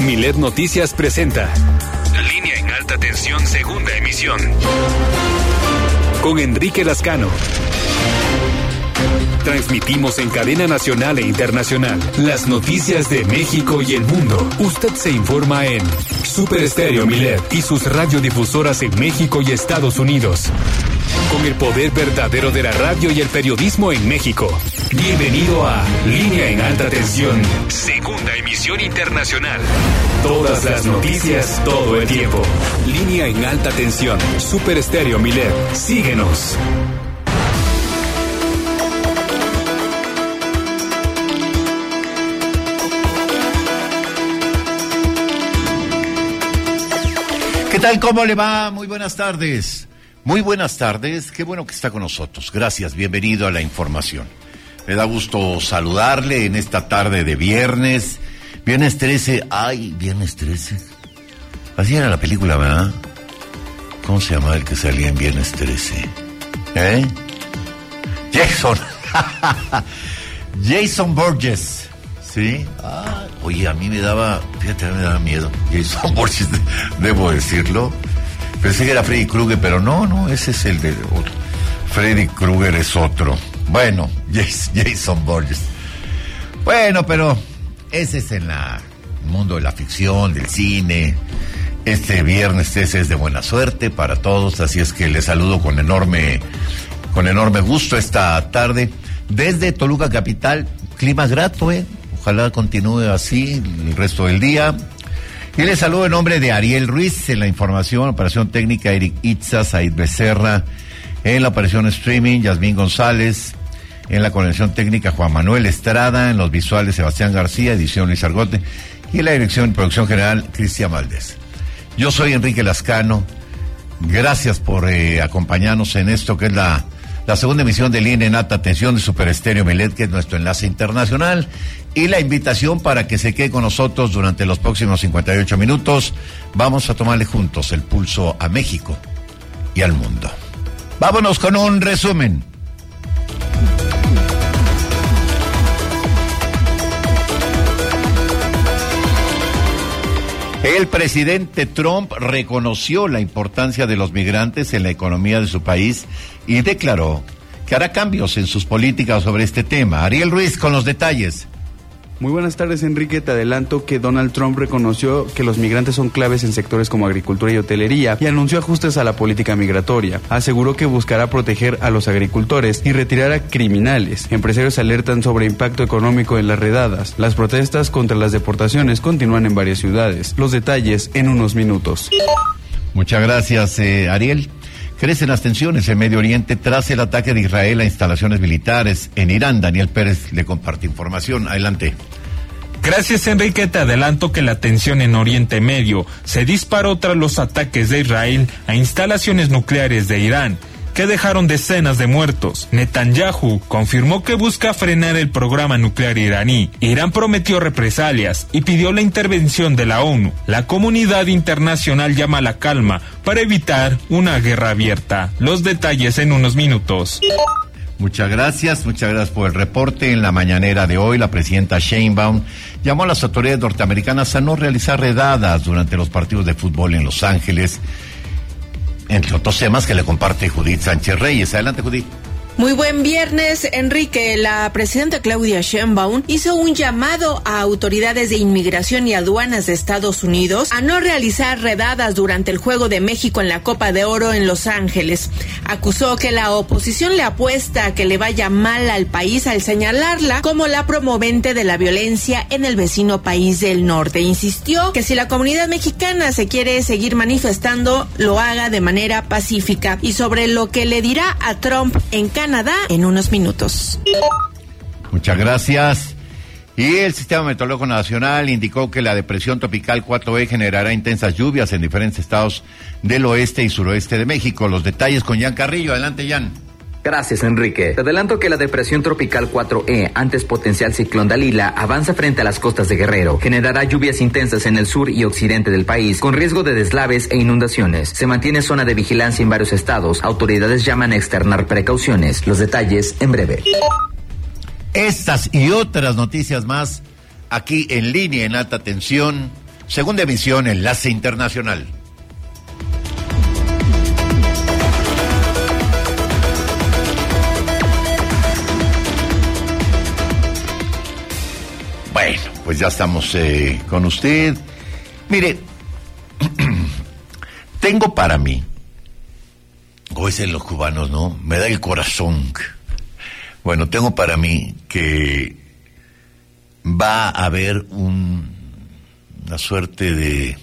Milet Noticias presenta Línea en Alta Tensión, segunda emisión, con Enrique Lascano. Transmitimos en cadena nacional e internacional las noticias de México y el mundo. Usted se informa en Super Estéreo Milet y sus radiodifusoras en México y Estados Unidos. Con el poder verdadero de la radio y el periodismo en México. Bienvenido a Línea en Alta Tensión, segunda emisión internacional. Todas las noticias, todo el tiempo. Línea en Alta Tensión, Super Estéreo Milet. Síguenos. ¿Qué tal? ¿Cómo le va? Muy buenas tardes. Muy buenas tardes. Qué bueno que está con nosotros. Gracias. Bienvenido a la información. Me da gusto saludarle en esta tarde de viernes. Viernes 13. Ay, viernes 13. Así era la película, ¿verdad? ¿Cómo se llamaba el que salía en viernes 13? Jason. Jason Borges. ¿Sí? Oye, a mí me daba, fíjate, a mí me daba miedo. Jason Borges, debo decirlo. Pensé que era Freddy Krueger, pero no, ese es el de otro. Freddy Krueger es otro. Bueno, Jason Borges. Bueno, pero ese es en el mundo de la ficción, del cine. Este viernes ese es de buena suerte para todos, así es que les saludo con enorme gusto esta tarde. Desde Toluca Capital, clima grato, Ojalá continúe así el resto del día. Y les saludo en nombre de Ariel Ruiz en la información, operación técnica Eric Itza, Said Becerra, en la operación streaming Yasmín González, en la conexión técnica Juan Manuel Estrada, en los visuales Sebastián García, edición Luis Argote, y en la dirección y producción general Cristian Valdés. Yo soy Enrique Lascano, gracias por acompañarnos en esto que es la segunda emisión de Línea en Alta Tensión de Super Estéreo Milet, que es nuestro enlace internacional, y la invitación para que se quede con nosotros durante los próximos 58 minutos. Vamos a tomarle juntos el pulso a México y al mundo. Vámonos con un resumen. El presidente Trump reconoció la importancia de los migrantes en la economía de su país y declaró que hará cambios en sus políticas sobre este tema. Ariel Ruiz con los detalles. Muy buenas tardes, Enrique. Te adelanto que Donald Trump reconoció que los migrantes son claves en sectores como agricultura y hotelería y anunció ajustes a la política migratoria. Aseguró que buscará proteger a los agricultores y retirar a criminales. Empresarios alertan sobre impacto económico en las redadas. Las protestas contra las deportaciones continúan en varias ciudades. Los detalles en unos minutos. Muchas gracias, Ariel. Crecen las tensiones en Medio Oriente tras el ataque de Israel a instalaciones militares en Irán. Daniel Pérez le comparte información. Adelante. Gracias, Enrique. Te adelanto que la tensión en Oriente Medio se disparó tras los ataques de Israel a instalaciones nucleares de Irán, que dejaron decenas de muertos. Netanyahu confirmó que busca frenar el programa nuclear iraní. Irán prometió represalias y pidió la intervención de la ONU. La comunidad internacional llama a la calma para evitar una guerra abierta. Los detalles en unos minutos. Muchas gracias por el reporte. En la mañanera de hoy, la presidenta Sheinbaum llamó a las autoridades norteamericanas a no realizar redadas durante los partidos de fútbol en Los Ángeles, entre otros temas que le comparte Judith Sánchez Reyes. Adelante, Judith. Muy buen viernes, Enrique. La presidenta Claudia Sheinbaum hizo un llamado a autoridades de inmigración y aduanas de Estados Unidos a no realizar redadas durante el Juego de México en la Copa de Oro en Los Ángeles. Acusó que la oposición le apuesta a que le vaya mal al país al señalarla como la promovente de la violencia en el vecino país del norte. Insistió que si la comunidad mexicana se quiere seguir manifestando, lo haga de manera pacífica. Y sobre lo que le dirá a Trump en Canadá en unos minutos. Muchas gracias. Y el Sistema Meteorológico Nacional indicó que la depresión tropical 4E generará intensas lluvias en diferentes estados del oeste y suroeste de México. Los detalles con Jan Carrillo. Adelante, Jan. Gracias, Enrique. Te adelanto que la depresión tropical 4E, antes potencial ciclón Dalila, avanza frente a las costas de Guerrero. Generará lluvias intensas en el sur y occidente del país, con riesgo de deslaves e inundaciones. Se mantiene zona de vigilancia en varios estados. Autoridades llaman a externar precauciones. Los detalles en breve. Estas y otras noticias más aquí en Línea en Alta Tensión Segunda emisión, Enlace Internacional. Bueno, pues ya estamos con usted. Mire, tengo para mí, como dicen los cubanos, ¿no? Me da el corazón. Bueno, tengo para mí que va a haber una suerte de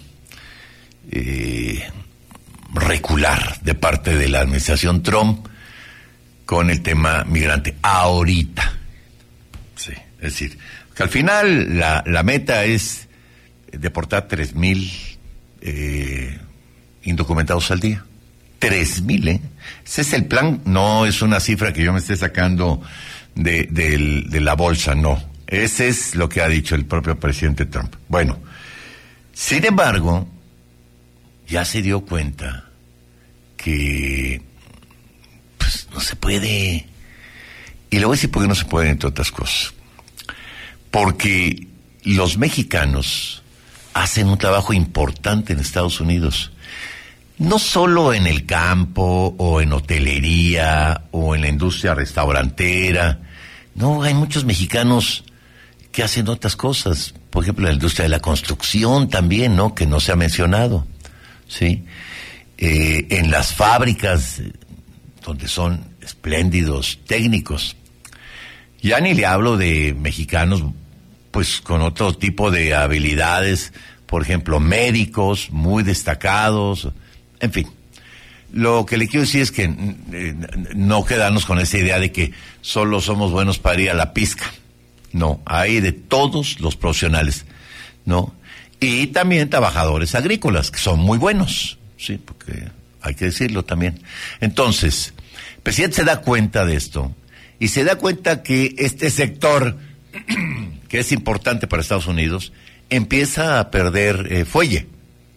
recular de parte de la administración Trump con el tema migrante. Ahorita. Sí, es decir, que al final la meta es deportar 3,000 indocumentados al día. 3,000, Ese es el plan, no es una cifra que yo me esté sacando de la bolsa, no. Ese es lo que ha dicho el propio presidente Trump. Bueno, sin embargo, ya se dio cuenta que pues no se puede, y le voy a decir por qué no se puede, entre otras cosas. Porque los mexicanos hacen un trabajo importante en Estados Unidos. No solo en el campo, o en hotelería, o en la industria restaurantera. No, hay muchos mexicanos que hacen otras cosas. Por ejemplo, la industria de la construcción también, ¿no? Que no se ha mencionado, ¿sí? En las fábricas, donde son espléndidos técnicos. Ya ni le hablo de mexicanos, pues, con otro tipo de habilidades, por ejemplo, médicos muy destacados. En fin, lo que le quiero decir es que no quedarnos con esa idea de que solo somos buenos para ir a la pizca. No, hay de todos los profesionales, ¿no? Y también trabajadores agrícolas, que son muy buenos, sí, porque hay que decirlo también. Entonces, el presidente se da cuenta de esto, y se da cuenta que este sector, que es importante para Estados Unidos, empieza a perder fuelle.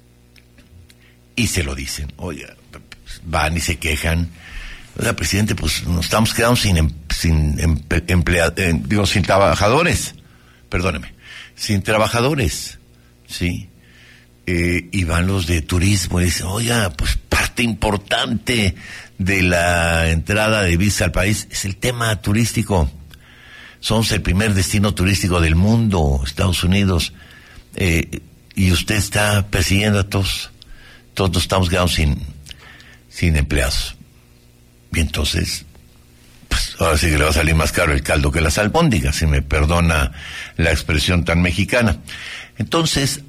Y se lo dicen, oye, van y se quejan. Oiga, presidente, pues nos estamos quedando sin trabajadores. Perdóneme, sin trabajadores, ¿sí? Y van los de turismo y dicen, oiga, pues parte importante de la entrada de visa al país es el tema turístico. Somos el primer destino turístico del mundo, Estados Unidos. Y usted está persiguiendo a todos. Todos nos estamos quedando sin empleados. Y entonces, pues ahora sí que le va a salir más caro el caldo que las albóndigas, si me perdona la expresión tan mexicana. Entonces,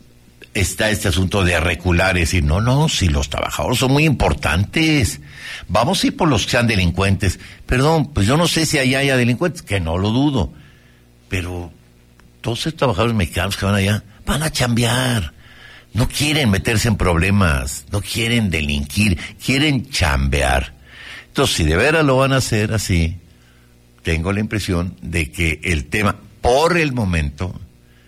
está este asunto de recular y decir, no, si los trabajadores son muy importantes, vamos a ir por los que sean delincuentes. Perdón, pues yo no sé si allá haya delincuentes, que no lo dudo, pero todos esos trabajadores mexicanos que van allá, van a chambear. No quieren meterse en problemas, no quieren delinquir, quieren chambear. Entonces, si de veras lo van a hacer así, tengo la impresión de que el tema, por el momento,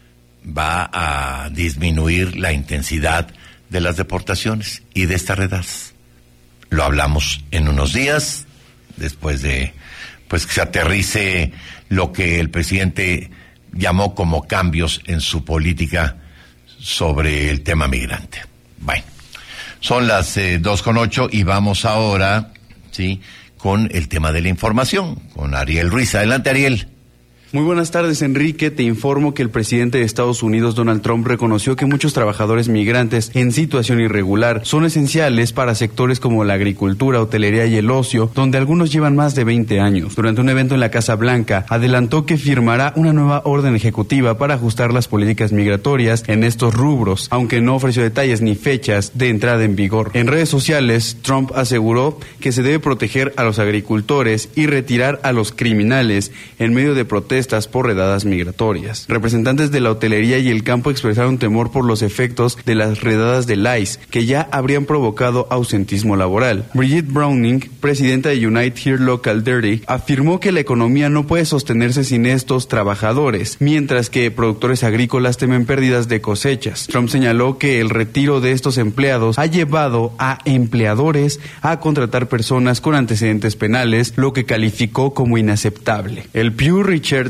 va a disminuir la intensidad de las deportaciones y de estas redadas. Lo hablamos en unos días, después de pues que se aterrice lo que el presidente llamó como cambios en su política sobre el tema migrante. Bueno, son las 2:08 y vamos ahora, sí, con el tema de la información, con Ariel Ruiz. Adelante, Ariel. Muy buenas tardes, Enrique. Te informo que el presidente de Estados Unidos, Donald Trump, reconoció que muchos trabajadores migrantes en situación irregular son esenciales para sectores como la agricultura, hotelería y el ocio, donde algunos llevan más de 20 años. Durante un evento en la Casa Blanca, adelantó que firmará una nueva orden ejecutiva para ajustar las políticas migratorias en estos rubros, aunque no ofreció detalles ni fechas de entrada en vigor. En redes sociales, Trump aseguró que se debe proteger a los agricultores y retirar a los criminales en medio de protestas por redadas migratorias. Representantes de la hotelería y el campo expresaron temor por los efectos de las redadas del ICE, que ya habrían provocado ausentismo laboral. Bridget Browning, presidenta de Unite Here Local 30, afirmó que la economía no puede sostenerse sin estos trabajadores, mientras que productores agrícolas temen pérdidas de cosechas. Trump señaló que el retiro de estos empleados ha llevado a empleadores a contratar personas con antecedentes penales, lo que calificó como inaceptable. El Pew Research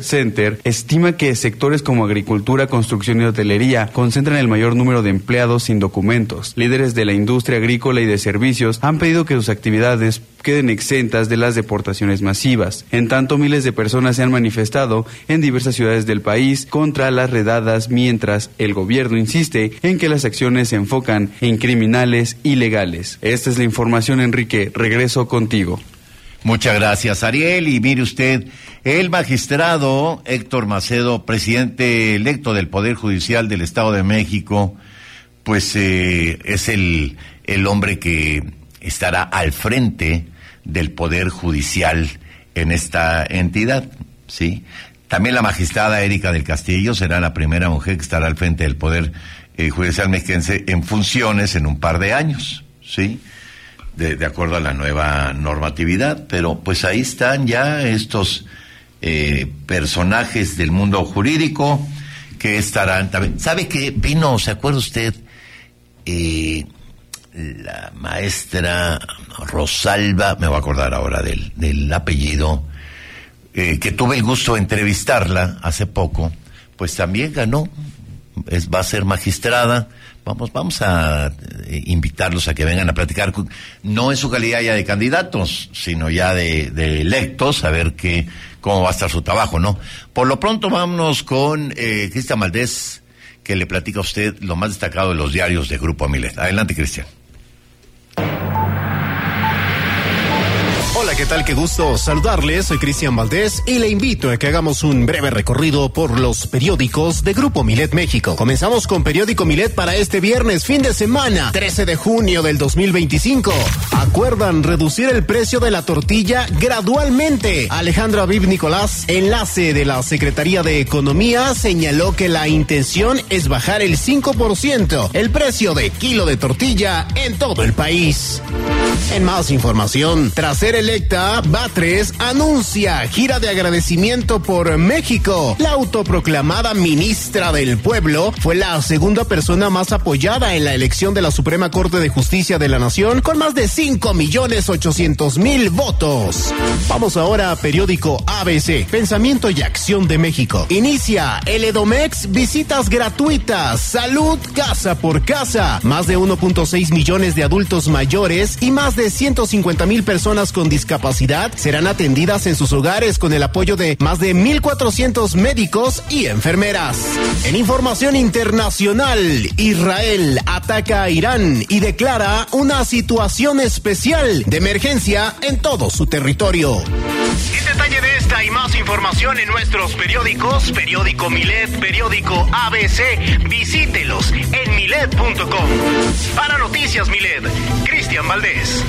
Research Center estima que sectores como agricultura, construcción y hotelería concentran el mayor número de empleados sin documentos. Líderes de la industria agrícola y de servicios han pedido que sus actividades queden exentas de las deportaciones masivas. En tanto, miles de personas se han manifestado en diversas ciudades del país contra las redadas, mientras el gobierno insiste en que las acciones se enfocan en criminales ilegales. Esta es la información, Enrique. Regreso contigo. Muchas gracias, Ariel. Y mire usted, el magistrado Héctor Macedo, presidente electo del Poder Judicial del Estado de México, pues es el hombre que estará al frente del Poder Judicial en esta entidad, ¿sí? También la magistrada Erika del Castillo será la primera mujer que estará al frente del Poder Judicial mexiquense en funciones en un par de años, ¿sí? De acuerdo a la nueva normatividad, pero pues ahí están ya estos personajes del mundo jurídico que estarán también. ¿Sabe qué vino? ¿Se acuerda usted? La maestra Rosalba, me voy a acordar ahora del apellido, que tuve el gusto de entrevistarla hace poco, pues también ganó, va a ser magistrada. Vamos a invitarlos a que vengan a platicar, no en su calidad ya de candidatos, sino ya de electos, a ver cómo va a estar su trabajo, ¿no? Por lo pronto vámonos con Cristian Valdés, que le platica a usted lo más destacado de los diarios de Grupo Milet. Adelante, Cristian. Hola, ¿qué tal? Qué gusto saludarles. Soy Cristian Valdés y le invito a que hagamos un breve recorrido por los periódicos de Grupo Milet México. Comenzamos con Periódico Milet para este viernes, fin de semana, 13 de junio del 2025. Acuerdan reducir el precio de la tortilla gradualmente. Alejandro Aviv Nicolás, enlace de la Secretaría de Economía, señaló que la intención es bajar el 5% el precio de kilo de tortilla en todo el país. En más información, tras ser electa, Batres anuncia gira de agradecimiento por México. La autoproclamada ministra del Pueblo fue la segunda persona más apoyada en la elección de la Suprema Corte de Justicia de la Nación, con más de 5.800.000 votos. Vamos ahora a Periódico ABC, Pensamiento y Acción de México. Inicia el Edomex, visitas gratuitas, salud casa por casa. Más de 1.6 millones de adultos mayores y más de 150.000 personas con discapacidad serán atendidas en sus hogares con el apoyo de más de 1.400 médicos y enfermeras. En información internacional, Israel ataca a Irán y declara una situación especial de emergencia en todo su territorio. En detalle de esta y más información en nuestros periódicos, Periódico Milet, Periódico ABC, visítelos en milet.com. Para Noticias Milet, Cristian Valdés.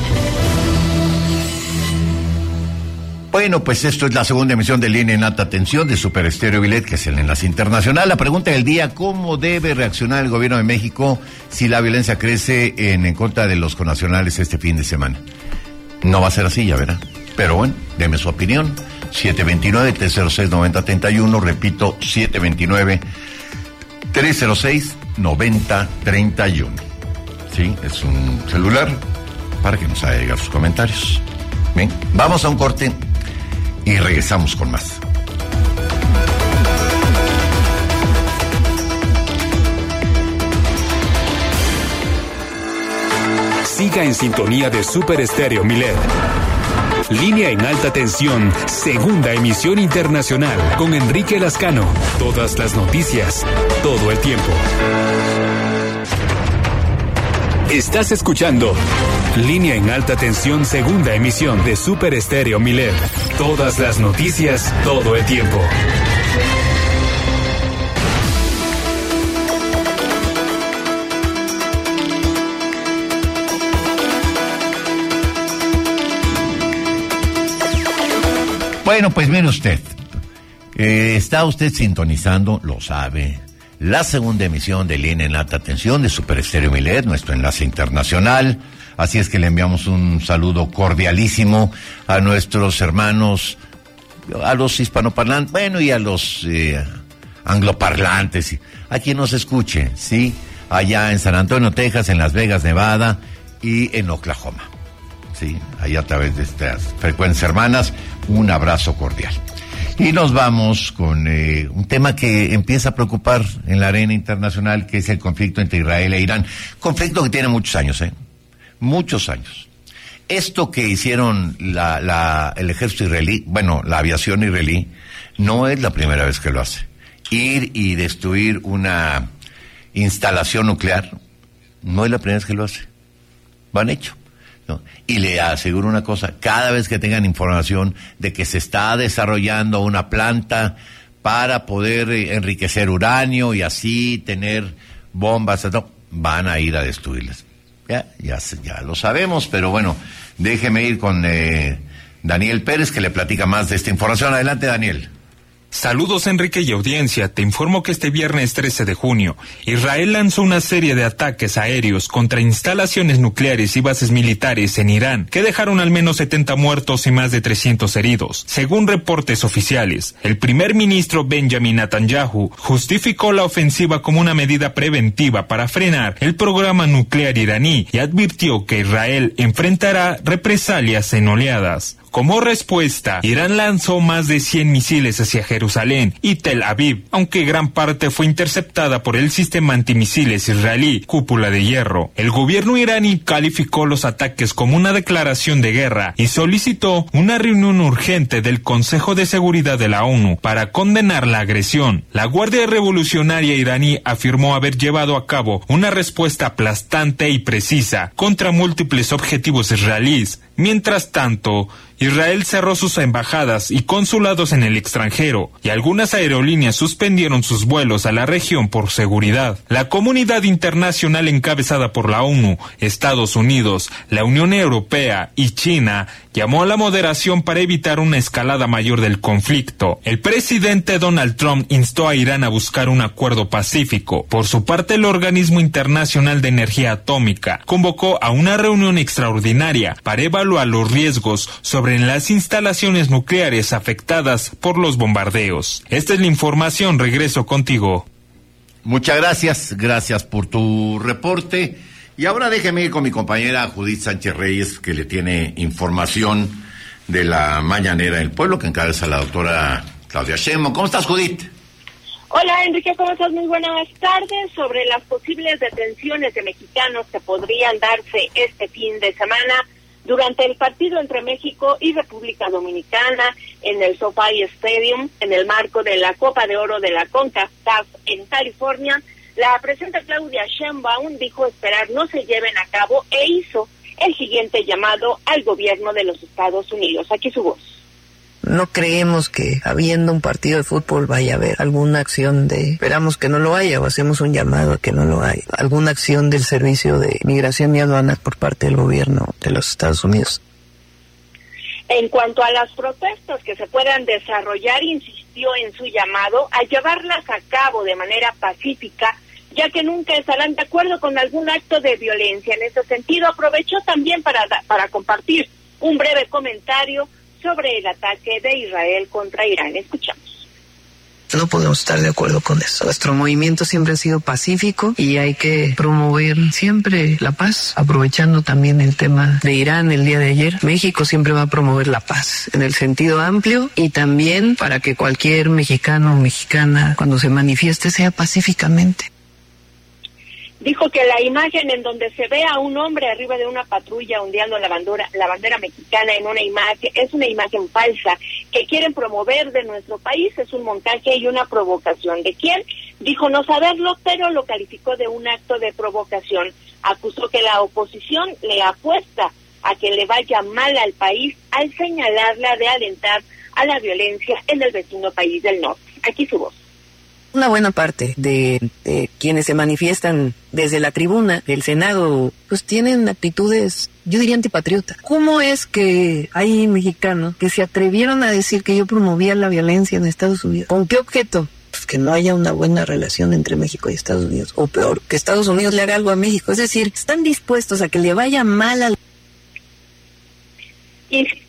Bueno, pues esto es la segunda emisión de Línea en Alta Tensión de Super Estéreo Milet, que es el enlace internacional. La pregunta del día: ¿cómo debe reaccionar el gobierno de México si la violencia crece en contra de los connacionales este fin de semana? No va a ser así, ya verá. Pero bueno, deme su opinión. 729-306-9031, repito, 729-306-9031. Sí, es un celular para que nos haga llegar sus comentarios. Bien, vamos a un corte y regresamos con más. Siga en sintonía de Super Estéreo Milet. Línea en Alta Tensión, segunda emisión internacional, con Enrique Lascano. Todas las noticias, todo el tiempo. Estás escuchando Línea en Alta Tensión, segunda emisión de Super Estéreo Milet. Todas las noticias, todo el tiempo. Bueno, pues mire usted, está usted sintonizando, lo sabe, la segunda emisión de Línea en Alta Tensión de Super Estéreo Milet, nuestro enlace internacional. Así es que le enviamos un saludo cordialísimo a nuestros hermanos, a los hispanoparlantes, bueno, y a los angloparlantes, a quien nos escuche, ¿sí? Allá en San Antonio, Texas, en Las Vegas, Nevada y en Oklahoma. Sí, ahí a través de estas frecuencias hermanas, un abrazo cordial. Y nos vamos con un tema que empieza a preocupar en la arena internacional, que es el conflicto entre Israel e Irán. Conflicto que tiene muchos años, muchos años. Esto que hicieron el ejército israelí, bueno, la aviación israelí, no es la primera vez que lo hace. Ir y destruir una instalación nuclear, no es la primera vez que lo hace. Lo han hecho. ¿No? Y le aseguro una cosa, cada vez que tengan información de que se está desarrollando una planta para poder enriquecer uranio y así tener bombas, van a ir a destruirlas. Ya lo sabemos, pero bueno, déjeme ir con Daniel Pérez, que le platica más de esta información. Adelante, Daniel. Saludos, Enrique, y audiencia. Te informo que este viernes 13 de junio, Israel lanzó una serie de ataques aéreos contra instalaciones nucleares y bases militares en Irán, que dejaron al menos 70 muertos y más de 300 heridos. Según reportes oficiales, el primer ministro Benjamin Netanyahu justificó la ofensiva como una medida preventiva para frenar el programa nuclear iraní y advirtió que Israel enfrentará represalias en oleadas. Como respuesta, Irán lanzó más de 100 misiles hacia Jerusalén y Tel Aviv, aunque gran parte fue interceptada por el sistema antimisiles israelí Cúpula de Hierro. El gobierno iraní calificó los ataques como una declaración de guerra y solicitó una reunión urgente del Consejo de Seguridad de la ONU para condenar la agresión. La Guardia Revolucionaria iraní afirmó haber llevado a cabo una respuesta aplastante y precisa contra múltiples objetivos israelíes. Mientras tanto, Israel cerró sus embajadas y consulados en el extranjero y algunas aerolíneas suspendieron sus vuelos a la región por seguridad. La comunidad internacional encabezada por la ONU, Estados Unidos, la Unión Europea y China llamó a la moderación para evitar una escalada mayor del conflicto. El presidente Donald Trump instó a Irán a buscar un acuerdo pacífico. Por su parte, el Organismo Internacional de Energía Atómica convocó a una reunión extraordinaria para evaluar los riesgos sobre las instalaciones nucleares afectadas por los bombardeos. Esta es la información. Regreso contigo. Muchas gracias por tu reporte. Y ahora déjeme ir con mi compañera Judith Sánchez Reyes, que le tiene información de la mañanera del pueblo, que encabeza la doctora Claudia Sheinbaum. ¿Cómo estás, Judith? Hola, Enrique, ¿cómo estás? Muy buenas tardes. Sobre las posibles detenciones de mexicanos que podrían darse este fin de semana durante el partido entre México y República Dominicana en el SoFi Stadium, en el marco de la Copa de Oro de la CONCACAF en California, la presidenta Claudia Sheinbaum dijo esperar no se lleven a cabo e hizo el siguiente llamado al gobierno de los Estados Unidos. Aquí su voz. No creemos que habiendo un partido de fútbol vaya a haber alguna acción esperamos que no lo haya o hacemos un llamado a que no lo haya, alguna acción del Servicio de Migración y Aduanas por parte del gobierno de los Estados Unidos. En cuanto a las protestas que se puedan desarrollar, insistió en su llamado a llevarlas a cabo de manera pacífica, ya que nunca estarán de acuerdo con algún acto de violencia. En ese sentido, aprovechó también para compartir un breve comentario sobre el ataque de Israel contra Irán. Escuchamos. No podemos estar de acuerdo con eso. Nuestro movimiento siempre ha sido pacífico y hay que promover siempre la paz, aprovechando también el tema de Irán el día de ayer. México siempre va a promover la paz en el sentido amplio y también para que cualquier mexicano o mexicana cuando se manifieste sea pacíficamente. Dijo que la imagen en donde se ve a un hombre arriba de una patrulla ondeando la bandera mexicana en una imagen es una imagen falsa que quieren promover de nuestro país, es un montaje y una provocación. ¿De quién? Dijo no saberlo, pero lo calificó de un acto de provocación. Acusó que la oposición le apuesta a que le vaya mal al país al señalarla de alentar a la violencia en el vecino país del norte. Aquí su voz. Una buena parte de quienes se manifiestan desde la tribuna del Senado, pues tienen actitudes, yo diría, antipatriotas. ¿Cómo es que hay mexicanos que se atrevieron a decir que yo promovía la violencia en Estados Unidos? ¿Con qué objeto? Pues que no haya una buena relación entre México y Estados Unidos. O peor, que Estados Unidos le haga algo a México. Es decir, están dispuestos a que le vaya mal al... Insistió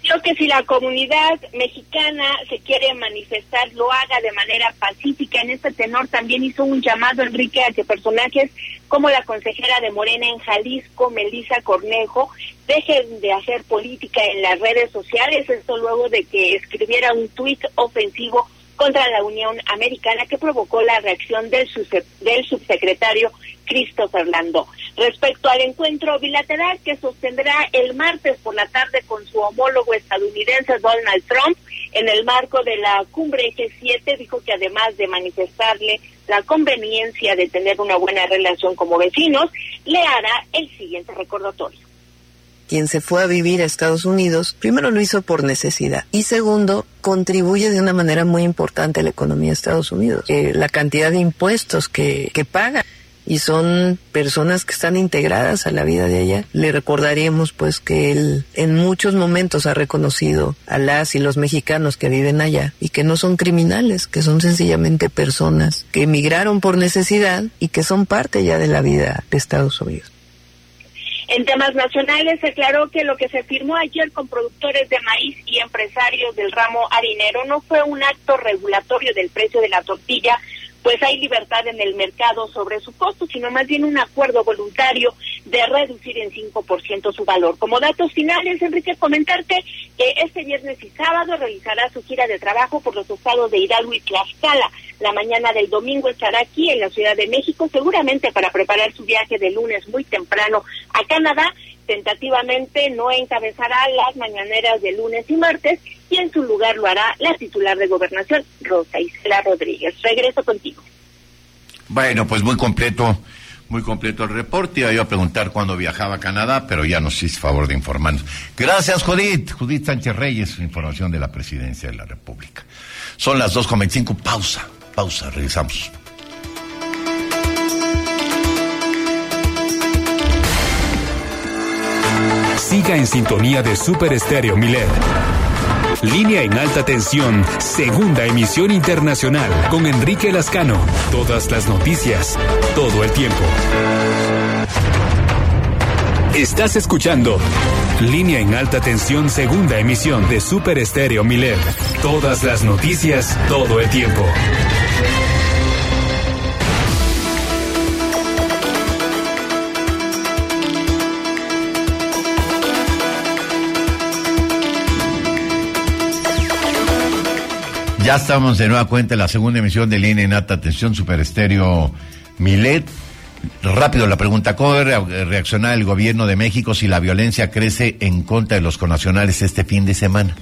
Creo que si la comunidad mexicana se quiere manifestar, lo haga de manera pacífica. En este tenor también hizo un llamado, Enrique, a que personajes como la consejera de Morena en Jalisco, Melissa Cornejo, dejen de hacer política en las redes sociales. Esto luego de que escribiera un tuit ofensivo contra la Unión Americana que provocó la reacción del subsecretario Christopher Landó. Respecto al encuentro bilateral que sostendrá el martes por la tarde con su homólogo estadounidense Donald Trump, en el marco de la cumbre G7, dijo que además de manifestarle la conveniencia de tener una buena relación como vecinos, le hará el siguiente recordatorio. Quien se fue a vivir a Estados Unidos, primero lo hizo por necesidad y segundo, contribuye de una manera muy importante a la economía de Estados Unidos. La cantidad de impuestos que paga y son personas que están integradas a la vida de allá. Le recordaríamos pues que él en muchos momentos ha reconocido a las y los mexicanos que viven allá y que no son criminales, que son sencillamente personas que emigraron por necesidad y que son parte ya de la vida de Estados Unidos. En temas nacionales, se aclaró que lo que se firmó ayer con productores de maíz y empresarios del ramo harinero no fue un acto regulatorio del precio de la tortilla, pues hay libertad en el mercado sobre su costo, sino más bien un acuerdo voluntario de reducir en 5% su valor. Como datos finales, Enrique, comentarte que este viernes y sábado realizará su gira de trabajo por los estados de Hidalgo y Tlaxcala. La mañana del domingo estará aquí en la Ciudad de México, seguramente para preparar su viaje de lunes muy temprano a Canadá. Tentativamente no encabezará las mañaneras de lunes y martes y en su lugar lo hará la titular de Gobernación, Rosa Isela Rodríguez. Regreso contigo. Bueno, pues muy completo el reporte. Iba yo a preguntar cuándo viajaba a Canadá, pero ya nos hizo favor de informarnos. Gracias, Judith Sánchez Reyes, información de la Presidencia de la República. Son las 2:25, pausa, regresamos. Siga en sintonía de Super Estéreo Milet. Línea en alta tensión, segunda emisión internacional, con Enrique Lascano. Todas las noticias, todo el tiempo. Estás escuchando Línea en alta tensión, segunda emisión de Super Estéreo Milet. Todas las noticias, todo el tiempo. Ya estamos de nueva cuenta en la segunda emisión de Línea en alta tensión, Super Estéreo Milet. Rápido la pregunta, ¿cómo debe reaccionar el gobierno de México si la violencia crece en contra de los connacionales este fin de semana?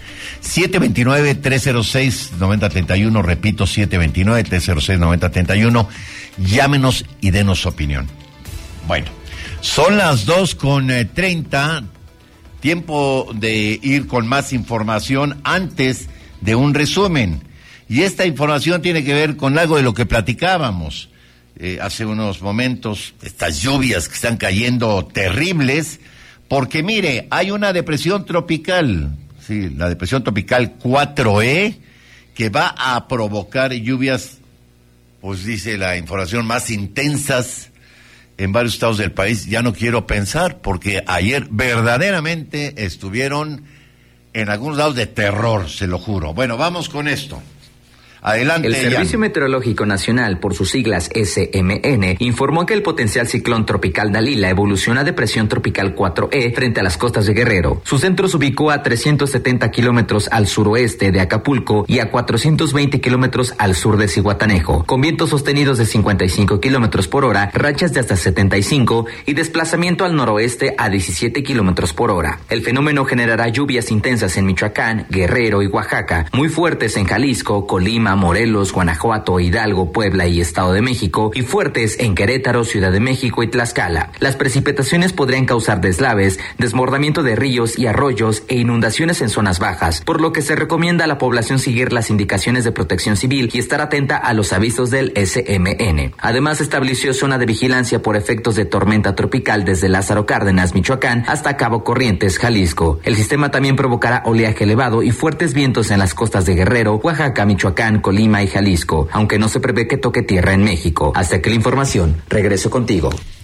729-306-9031, repito, 729-306-9031. Llámenos y denos su opinión. Bueno, son las 2:30, tiempo de ir con más información antes de un resumen. Y esta información tiene que ver con algo de lo que platicábamos hace unos momentos, estas lluvias que están cayendo terribles, porque mire, hay una depresión tropical, sí, la depresión tropical 4E, que va a provocar lluvias, pues dice la información, más intensas en varios estados del país. Ya no quiero pensar, porque ayer verdaderamente estuvieron en algunos lados de terror, se lo juro. Bueno, vamos con esto. Adelante. El Servicio Meteorológico Nacional, por sus siglas SMN, informó que el potencial ciclón tropical Dalila evoluciona a depresión tropical 4E frente a las costas de Guerrero. Su centro se ubicó a 370 kilómetros al suroeste de Acapulco y a 420 kilómetros al sur de Zihuatanejo, con vientos sostenidos de 55 kilómetros por hora, rachas de hasta 75 y desplazamiento al noroeste a 17 kilómetros por hora. El fenómeno generará lluvias intensas en Michoacán, Guerrero y Oaxaca, muy fuertes en Jalisco, Colima, Morelos, Guanajuato, Hidalgo, Puebla y Estado de México, y fuertes en Querétaro, Ciudad de México y Tlaxcala. Las precipitaciones podrían causar deslaves, desbordamiento de ríos y arroyos e inundaciones en zonas bajas, por lo que se recomienda a la población seguir las indicaciones de protección civil y estar atenta a los avisos del SMN. Además, estableció zona de vigilancia por efectos de tormenta tropical desde Lázaro Cárdenas, Michoacán, hasta Cabo Corrientes, Jalisco. El sistema también provocará oleaje elevado y fuertes vientos en las costas de Guerrero, Oaxaca, Michoacán, Colima y Jalisco, aunque no se prevé que toque tierra en México. Hasta que la información, regreso contigo.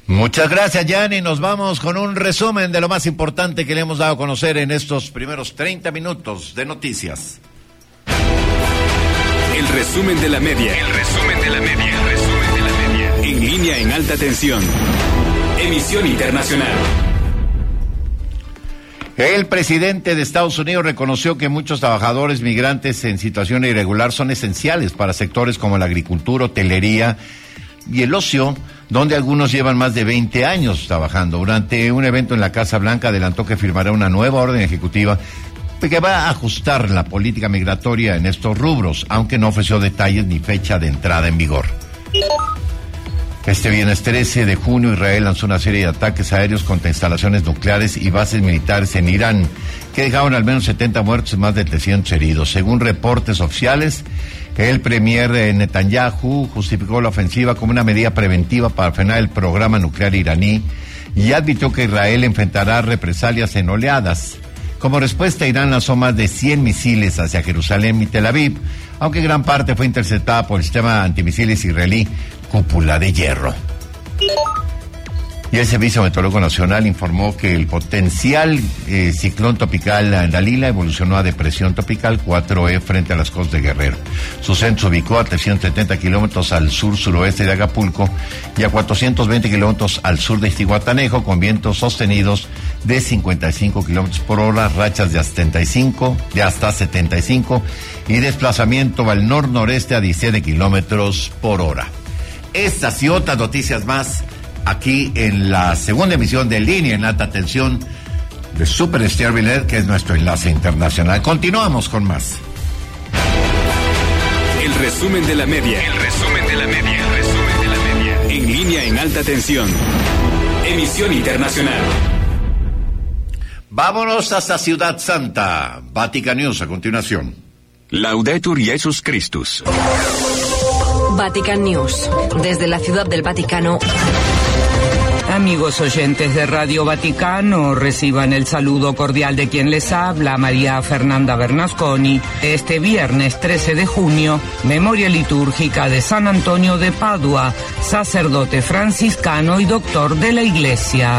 Muchas gracias, Yanni. Nos vamos con un resumen de lo más importante que le hemos dado a conocer en estos primeros 30 minutos de noticias. El resumen de la media. En línea en alta tensión. Emisión internacional. El presidente de Estados Unidos reconoció que muchos trabajadores migrantes en situación irregular son esenciales para sectores como la agricultura, hotelería y el ocio, donde algunos llevan más de 20 años trabajando. Durante un evento en la Casa Blanca adelantó que firmará una nueva orden ejecutiva que va a ajustar la política migratoria en estos rubros, aunque no ofreció detalles ni fecha de entrada en vigor. Este viernes 13 de junio, Israel lanzó una serie de ataques aéreos contra instalaciones nucleares y bases militares en Irán, que dejaron al menos 70 muertos y más de 300 heridos. Según reportes oficiales, el premier Netanyahu justificó la ofensiva como una medida preventiva para frenar el programa nuclear iraní y advirtió que Israel enfrentará represalias en oleadas. Como respuesta, Irán lanzó más de 100 misiles hacia Jerusalén y Tel Aviv, aunque gran parte fue interceptada por el sistema antimisiles israelí Cúpula de Hierro. Y el Servicio Meteorológico Nacional informó que el potencial ciclón tropical Dalila evolucionó a depresión tropical 4E frente a las costas de Guerrero. Su centro se ubicó a 370 kilómetros al sur-suroeste de Acapulco y a 420 kilómetros al sur de Ixtihuatanejo, con vientos sostenidos de 55 kilómetros por hora, rachas de hasta 75 y desplazamiento al nor-noreste a 17 kilómetros por hora. Estas y otras noticias más aquí en la segunda emisión de Línea en Alta Tensión de Super Estéreo Milet, que es nuestro enlace internacional. Continuamos con más. El resumen de la media. En línea en alta tensión. Emisión internacional. Vámonos hasta Ciudad Santa. Vatican News a continuación. Laudetur Jesus Christus. Vatican News, desde la Ciudad del Vaticano. Amigos oyentes de Radio Vaticano, reciban el saludo cordial de quien les habla, María Fernanda Bernasconi. Este viernes 13 de junio, memoria litúrgica de San Antonio de Padua, sacerdote franciscano y doctor de la Iglesia.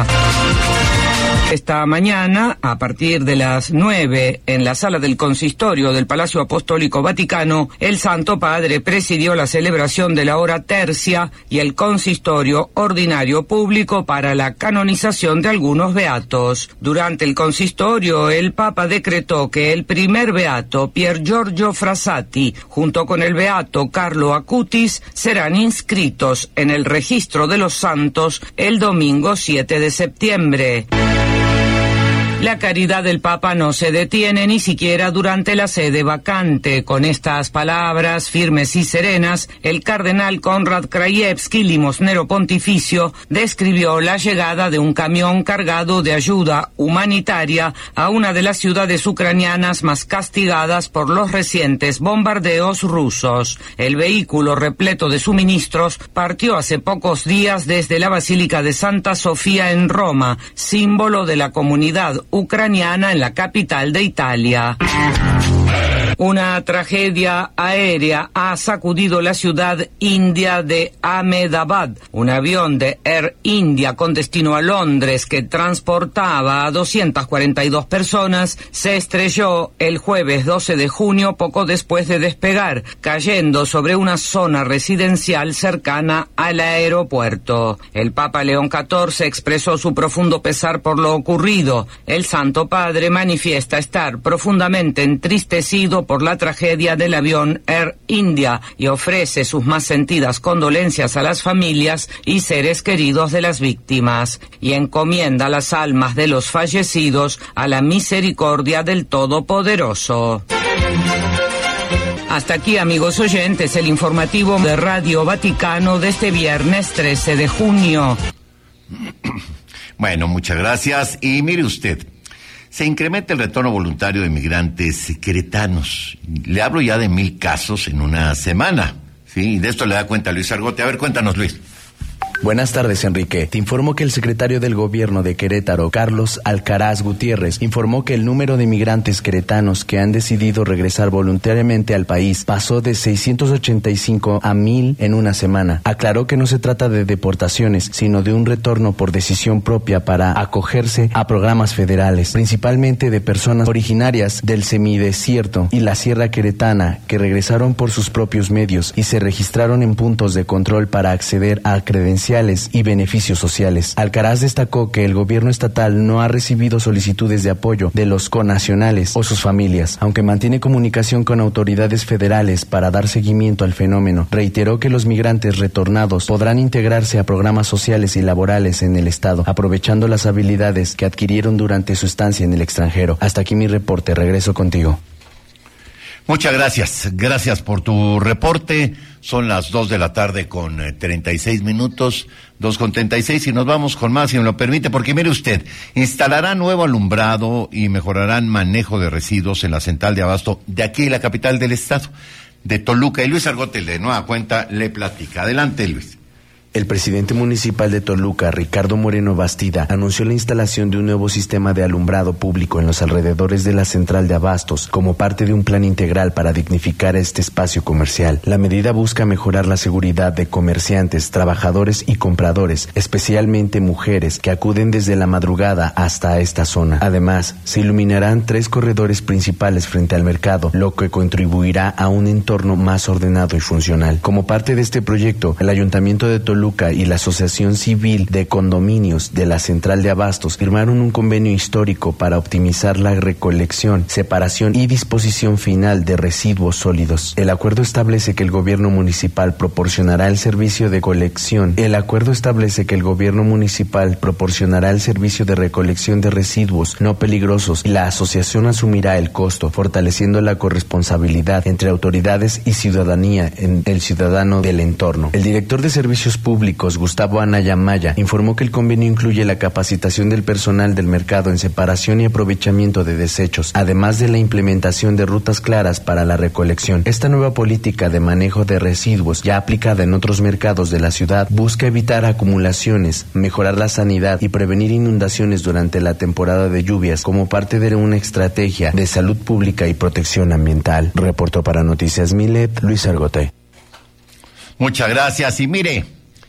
Esta mañana, a partir de las 9, en la sala del consistorio del Palacio Apostólico Vaticano, el Santo Padre presidió la celebración de la hora tercia y el consistorio ordinario público para la canonización de algunos beatos. Durante el consistorio, el Papa decretó que el primer beato, Pier Giorgio Frassati, junto con el beato Carlo Acutis, serán inscritos en el registro de los santos el domingo 7 de septiembre. La caridad del Papa no se detiene ni siquiera durante la sede vacante. Con estas palabras firmes y serenas, el cardenal Konrad Krajewski, limosnero pontificio, describió la llegada de un camión cargado de ayuda humanitaria a una de las ciudades ucranianas más castigadas por los recientes bombardeos rusos. El vehículo repleto de suministros partió hace pocos días desde la Basílica de Santa Sofía en Roma, símbolo de la comunidad ucraniana en la capital de Italia. Una tragedia aérea ha sacudido la ciudad india de Ahmedabad. Un avión de Air India con destino a Londres que transportaba a 242 personas se estrelló el jueves 12 de junio poco después de despegar, cayendo sobre una zona residencial cercana al aeropuerto. El Papa León XIV expresó su profundo pesar por lo ocurrido. El Santo Padre manifiesta estar profundamente entristecido por la tragedia del avión Air India y ofrece sus más sentidas condolencias a las familias y seres queridos de las víctimas y encomienda las almas de los fallecidos a la misericordia del Todopoderoso. Hasta aquí, amigos oyentes, el informativo de Radio Vaticano de este viernes 13 de junio. Bueno, muchas gracias. Y mire usted, se incrementa el retorno voluntario de migrantes queretanos. Le hablo ya de 1,000 casos en una semana. Sí, y de esto le da cuenta Luis Argote. A ver, cuéntanos, Luis. Buenas tardes, Enrique. Te informo que el secretario del gobierno de Querétaro, Carlos Alcaraz Gutiérrez, informó que el número de migrantes queretanos que han decidido regresar voluntariamente al país pasó de 685 a 1,000 en una semana. Aclaró que no se trata de deportaciones, sino de un retorno por decisión propia para acogerse a programas federales, principalmente de personas originarias del semidesierto y la Sierra Queretana, que regresaron por sus propios medios y se registraron en puntos de control para acceder a credenciales y beneficios sociales. Alcaraz destacó que el gobierno estatal no ha recibido solicitudes de apoyo de los connacionales o sus familias, aunque mantiene comunicación con autoridades federales para dar seguimiento al fenómeno. Reiteró que los migrantes retornados podrán integrarse a programas sociales y laborales en el estado, aprovechando las habilidades que adquirieron durante su estancia en el extranjero. Hasta aquí mi reporte. Regreso contigo. Muchas gracias. Gracias por tu reporte. Son las 2 de la tarde con 36 minutos, 2:36, y nos vamos con más, si me lo permite, porque mire usted, instalarán nuevo alumbrado y mejorarán manejo de residuos en la central de abasto de aquí, la capital del estado, de Toluca. Y Luis Argote, de Nueva Cuenta, le platica. Adelante, Luis. El presidente municipal de Toluca, Ricardo Moreno Bastida, anunció la instalación de un nuevo sistema de alumbrado público en los alrededores de la central de abastos como parte de un plan integral para dignificar este espacio comercial. La medida busca mejorar la seguridad de comerciantes, trabajadores y compradores, especialmente mujeres que acuden desde la madrugada hasta esta zona. Además, se iluminarán 3 corredores principales frente al mercado, lo que contribuirá a un entorno más ordenado y funcional. Como parte de este proyecto, el Ayuntamiento de Toluca y la Asociación Civil de Condominios de la Central de Abastos firmaron un convenio histórico para optimizar la recolección, separación y disposición final de residuos sólidos. El acuerdo establece que el gobierno municipal proporcionará el servicio de recolección de recolección de residuos no peligrosos y la asociación asumirá el costo, fortaleciendo la corresponsabilidad entre autoridades y ciudadanía en el ciudadano del entorno. El director de Servicios Públicos, Gustavo Anaya Maya, informó que el convenio incluye la capacitación del personal del mercado en separación y aprovechamiento de desechos, además de la implementación de rutas claras para la recolección. Esta nueva política de manejo de residuos, ya aplicada en otros mercados de la ciudad, busca evitar acumulaciones, mejorar la sanidad y prevenir inundaciones durante la temporada de lluvias como parte de una estrategia de salud pública y protección ambiental. Reportó para Noticias Milet, Luis Argote. Muchas gracias. Y mire,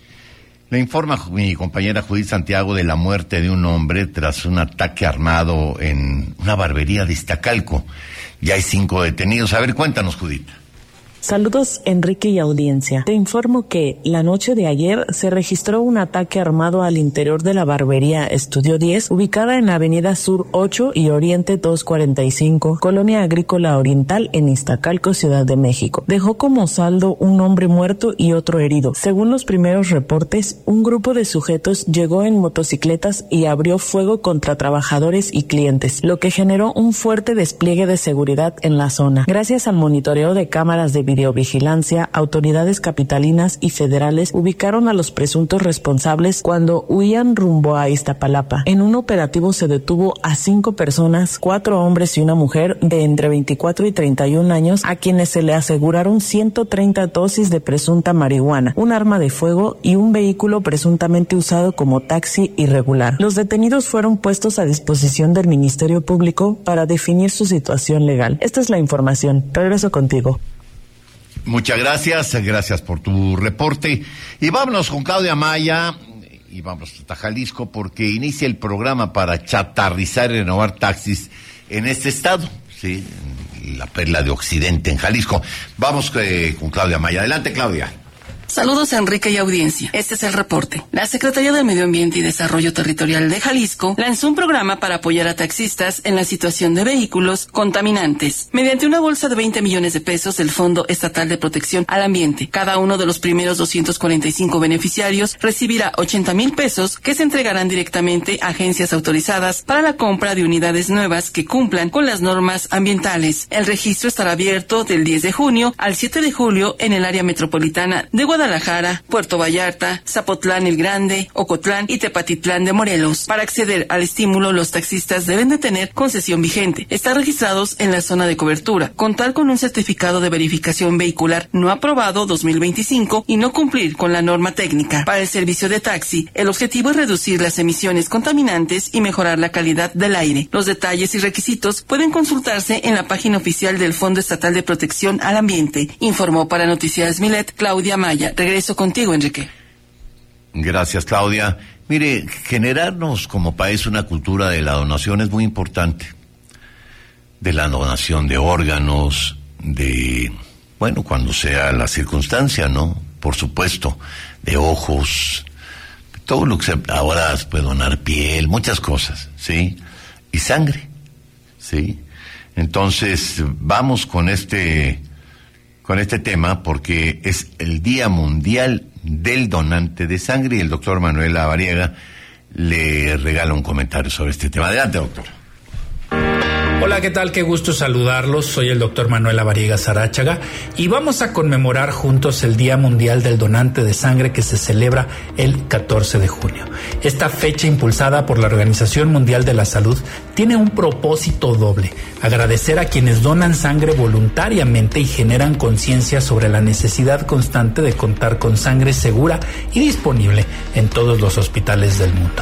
le informa mi compañera Judith Santiago de la muerte de un hombre tras un ataque armado en una barbería de Iztacalco. Ya hay 5 detenidos. A ver, cuéntanos, Judith. Saludos, Enrique y audiencia. Te informo que la noche de ayer se registró un ataque armado al interior de la barbería Estudio 10, ubicada en Avenida Sur 8 y Oriente 245, Colonia Agrícola Oriental, en Iztacalco, Ciudad de México. Dejó como saldo un hombre muerto y otro herido. Según los primeros reportes, un grupo de sujetos llegó en motocicletas y abrió fuego contra trabajadores y clientes, lo que generó un fuerte despliegue de seguridad en la zona. Gracias al monitoreo de cámaras de videovigilancia, autoridades capitalinas y federales ubicaron a los presuntos responsables cuando huían rumbo a Iztapalapa. En un operativo se detuvo a 5 personas, 4 hombres y una mujer de entre 24 y 31 años, a quienes se le aseguraron 130 dosis de presunta marihuana, un arma de fuego y un vehículo presuntamente usado como taxi irregular. Los detenidos fueron puestos a disposición del Ministerio Público para definir su situación legal. Esta es la información. Regreso contigo. Muchas gracias por tu reporte. Y vámonos con Claudia Maya y vamos hasta Jalisco porque inicia el programa para chatarrizar y renovar taxis en este estado, sí, la perla de Occidente, en Jalisco. Vamos con Claudia Maya. Adelante, Claudia. Saludos, Enrique y audiencia. Este es el reporte. La Secretaría del Medio Ambiente y Desarrollo Territorial de Jalisco lanzó un programa para apoyar a taxistas en la situación de vehículos contaminantes. Mediante una bolsa de 20 millones de pesos del Fondo Estatal de Protección al Ambiente, cada uno de los primeros 245 beneficiarios recibirá 80,000 pesos que se entregarán directamente a agencias autorizadas para la compra de unidades nuevas que cumplan con las normas ambientales. El registro estará abierto del 10 de junio al 7 de julio en el área metropolitana de Guadalajara Guadalajara, Puerto Vallarta, Zapotlán el Grande, Ocotlán y Tepatitlán de Morelos. Para acceder al estímulo, los taxistas deben de tener concesión vigente, estar registrados en la zona de cobertura, contar con un certificado de verificación vehicular no aprobado 2025 y no cumplir con la norma técnica. Para el servicio de taxi, el objetivo es reducir las emisiones contaminantes y mejorar la calidad del aire. Los detalles y requisitos pueden consultarse en la página oficial del Fondo Estatal de Protección al Ambiente. Informó para Noticias Milet Claudia Maya. Regreso contigo, Enrique. Gracias, Claudia. Mire, generarnos como país una cultura de la donación es muy importante. De la donación de órganos, cuando sea la circunstancia, ¿no? Por supuesto, de ojos, todo lo que ahora se puede donar, piel, muchas cosas, ¿sí? Y sangre, ¿sí? Entonces, vamos con este tema porque es el Día Mundial del Donante de Sangre y el doctor Manuel Lavariega le regala un comentario sobre este tema. Adelante, doctor. Hola, ¿qué tal? Qué gusto saludarlos. Soy el doctor Manuel Lavariega Saráchaga y vamos a conmemorar juntos el Día Mundial del Donante de Sangre que se celebra el 14 de junio. Esta fecha, impulsada por la Organización Mundial de la Salud, tiene un propósito doble: agradecer a quienes donan sangre voluntariamente y generan conciencia sobre la necesidad constante de contar con sangre segura y disponible en todos los hospitales del mundo.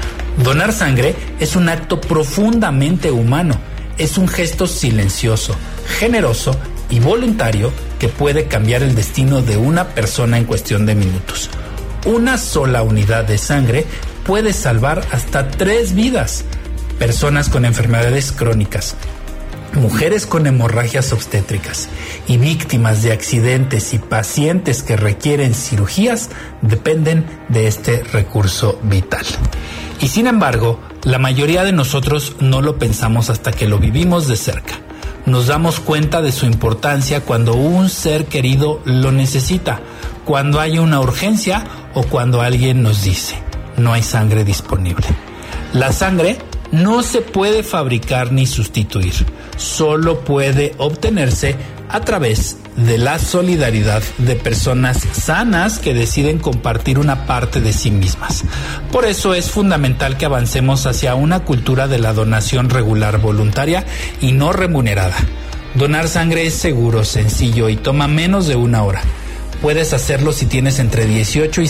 Donar sangre es un acto profundamente humano. Es un gesto silencioso, generoso y voluntario que puede cambiar el destino de una persona en cuestión de minutos. Una sola unidad de sangre puede salvar hasta 3 vidas. Personas con enfermedades crónicas, mujeres con hemorragias obstétricas y víctimas de accidentes y pacientes que requieren cirugías dependen de este recurso vital. Y sin embargo, la mayoría de nosotros no lo pensamos hasta que lo vivimos de cerca. Nos damos cuenta de su importancia cuando un ser querido lo necesita, cuando hay una urgencia o cuando alguien nos dice: no hay sangre disponible. La sangre no se puede fabricar ni sustituir, solo puede obtenerse a través de la solidaridad de personas sanas que deciden compartir una parte de sí mismas. Por eso es fundamental que avancemos hacia una cultura de la donación regular, voluntaria y no remunerada. Donar sangre es seguro, sencillo y toma menos de 1 hora. Puedes hacerlo si tienes entre 18 y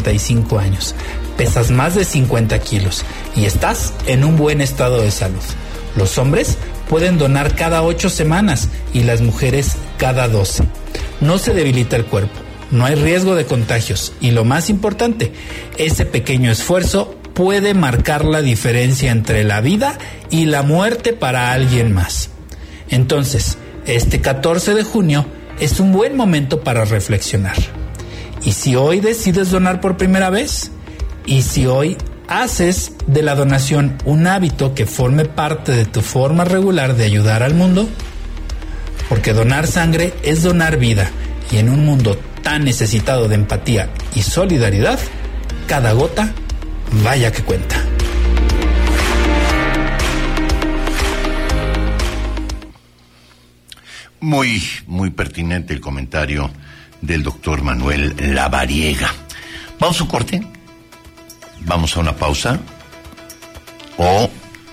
65 años, pesas más de 50 kilos y estás en un buen estado de salud. Los hombres pueden donar cada 8 semanas y las mujeres cada 12. No se debilita el cuerpo, no hay riesgo de contagios y lo más importante, ese pequeño esfuerzo puede marcar la diferencia entre la vida y la muerte para alguien más. Entonces, este 14 de junio es un buen momento para reflexionar. ¿Y si hoy decides donar por primera vez? ¿Y si hoy haces de la donación un hábito que forme parte de tu forma regular de ayudar al mundo? Porque donar sangre es donar vida, y en un mundo tan necesitado de empatía y solidaridad, cada gota, vaya que cuenta. Muy, muy pertinente el comentario del doctor Manuel Lavariega. ¿Vamos a un corte? ¿Vamos a una pausa? ¿O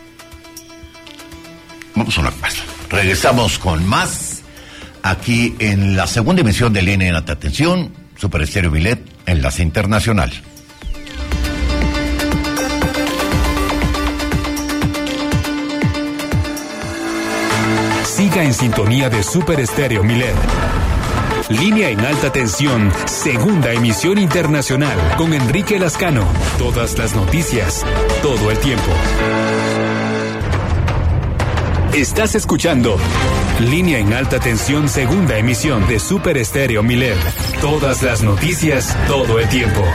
vamos a una pausa? Regresamos con más aquí en la segunda emisión de Línea en Alta Tensión, Super Estéreo Milet, Enlace Internacional. Siga en sintonía de Super Estéreo Milet. Línea en Alta Tensión, segunda emisión internacional, con Enrique Lascano. Todas las noticias, todo el tiempo. Estás escuchando Línea en Alta Tensión, segunda emisión de Super Estéreo Milet. Todas las noticias, todo el tiempo.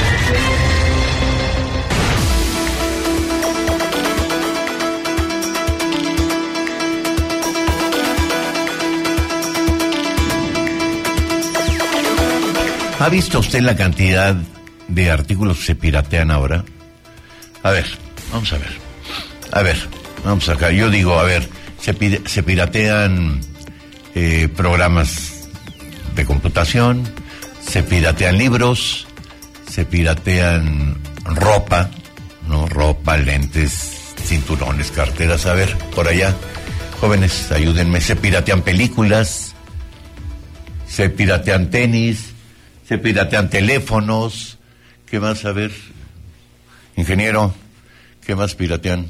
¿Ha visto usted la cantidad de artículos que se piratean ahora? A ver, vamos a ver. Vamos acá. Yo digo, se piratean programas de computación, se piratean libros, se piratean ropa, ¿no? Ropa, lentes, cinturones, carteras. A ver, por allá, jóvenes, ayúdenme. Se piratean películas, se piratean tenis, se piratean teléfonos. ¿Qué más? A ver, ingeniero, ¿qué más piratean?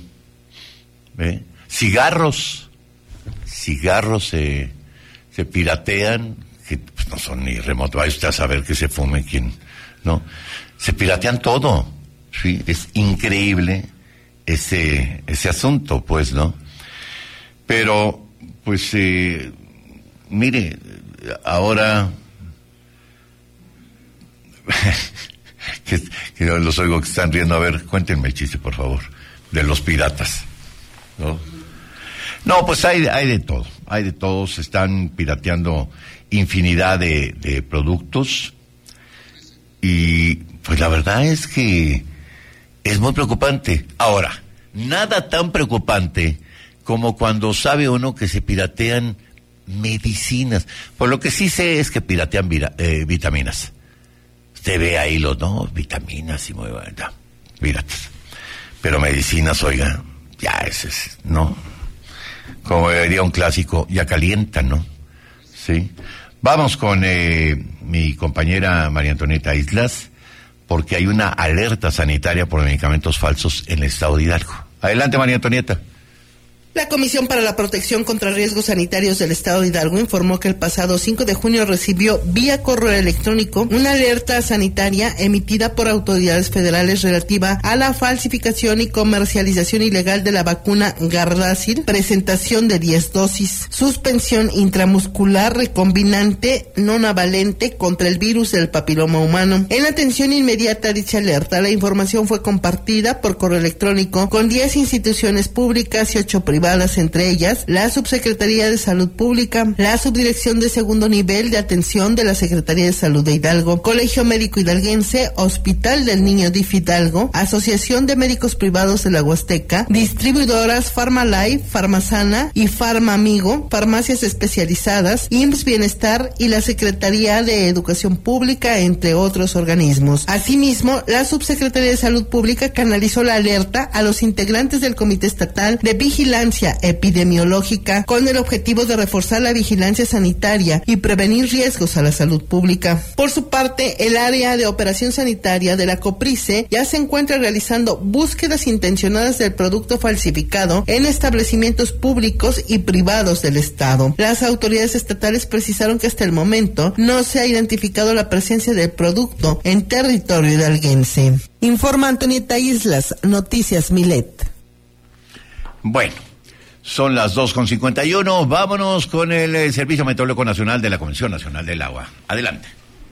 Cigarros se piratean, que pues, no son ni remoto, vaya usted a saber que se fume quién, ¿no? Se piratean todo, sí, es increíble ese asunto, pues, ¿no? Pero, pues, mire, ahora que los oigo que están riendo, a ver, cuéntenme el chiste, por favor, de los piratas, ¿no? No, pues hay de todo, se están pirateando infinidad de productos y pues la verdad es que es muy preocupante. Ahora, nada tan preocupante como cuando sabe uno que se piratean medicinas. Por lo que sí sé es que piratean vitaminas. Usted ve ahí vitaminas y muy bueno, piratas. Pero medicinas, oiga, ya ese es, ¿no? Como diría un clásico, ya calientan, ¿no? Sí. Vamos con mi compañera María Antonieta Islas, porque hay una alerta sanitaria por medicamentos falsos en el estado de Hidalgo. Adelante, María Antonieta. La Comisión para la Protección contra Riesgos Sanitarios del Estado de Hidalgo informó que el pasado 5 de junio recibió vía correo electrónico una alerta sanitaria emitida por autoridades federales relativa a la falsificación y comercialización ilegal de la vacuna Gardasil, presentación de 10 dosis, suspensión intramuscular recombinante nonavalente contra el virus del papiloma humano. En atención inmediata a dicha alerta, la información fue compartida por correo electrónico con 10 instituciones públicas y 8 privadas, entre ellas la Subsecretaría de Salud Pública, la Subdirección de Segundo Nivel de Atención de la Secretaría de Salud de Hidalgo, Colegio Médico Hidalguense, Hospital del Niño DIF Hidalgo, Asociación de Médicos Privados de la Huasteca, distribuidoras Farmalife, Farmasana y Farmamigo, farmacias especializadas, IMSS Bienestar y la Secretaría de Educación Pública, entre otros organismos. Asimismo, la Subsecretaría de Salud Pública canalizó la alerta a los integrantes del Comité Estatal de Vigilancia Epidemiológica con el objetivo de reforzar la vigilancia sanitaria y prevenir riesgos a la salud pública. Por su parte, el área de operación sanitaria de la COPRISE ya se encuentra realizando búsquedas intencionadas del producto falsificado en establecimientos públicos y privados del Estado. Las autoridades estatales precisaron que hasta el momento no se ha identificado la presencia del producto en territorio hidalguense. Informa Antonieta Islas, Noticias Milet. Bueno, son las 2:51. Vámonos con el Servicio Meteorológico Nacional de la Comisión Nacional del Agua. Adelante.